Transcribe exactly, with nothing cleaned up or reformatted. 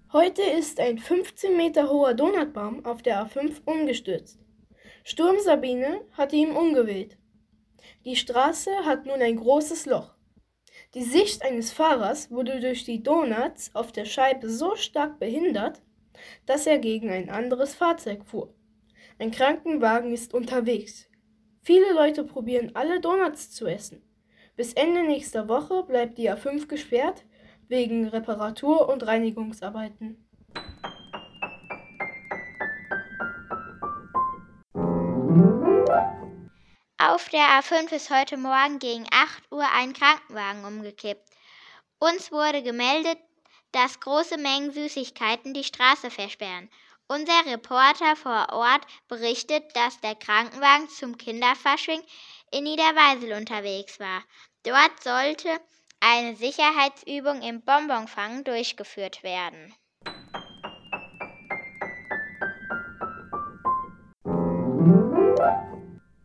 Heute ist ein fünfzehn Meter hoher Donutbaum auf der A fünf umgestürzt. Sturm Sabine hatte ihn umgeweht. Die Straße hat nun ein großes Loch. Die Sicht eines Fahrers wurde durch die Donuts auf der Scheibe so stark behindert, dass er gegen ein anderes Fahrzeug fuhr. Ein Krankenwagen ist unterwegs. Viele Leute probieren alle Donuts zu essen. Bis Ende nächster Woche bleibt die A fünf gesperrt wegen Reparatur- und Reinigungsarbeiten. Auf der A fünf ist heute Morgen gegen acht Uhr ein Krankenwagen umgekippt. Uns wurde gemeldet, dass große Mengen Süßigkeiten die Straße versperren. Unser Reporter vor Ort berichtet, dass der Krankenwagen zum Kinderfasching in Niederweisel unterwegs war. Dort sollte eine Sicherheitsübung im Bonbonfang durchgeführt werden.